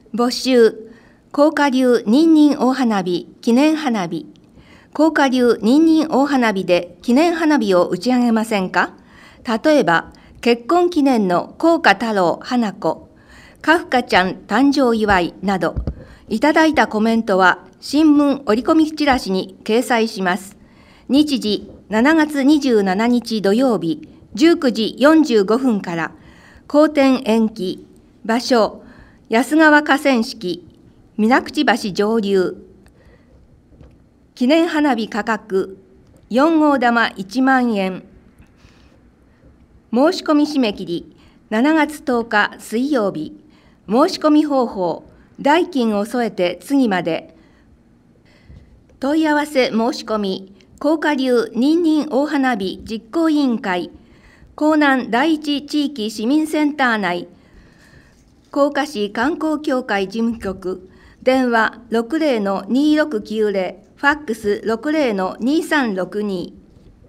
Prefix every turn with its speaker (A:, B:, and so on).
A: 募集、甲賀流ニンニン大花火記念花火。甲賀流ニンニン大花火で記念花火を打ち上げませんか？例えば、結婚記念の甲賀太郎花子、カフカちゃん誕生祝いなど、いただいたコメントは新聞折り込みチラシに掲載します。日時7月27日土曜日19時45分から、公展延期、場所、安川河川敷、水口橋上流、記念花火価格、4号玉1万円。申し込み締め切り、7月10日水曜日。申し込み方法、代金を添えて次まで。問い合わせ申し込み、甲賀流ニンニン大花火実行委員会、甲南第一地域市民センター内、甲賀市観光協会事務局、電話60-2690、ファックス60-2362。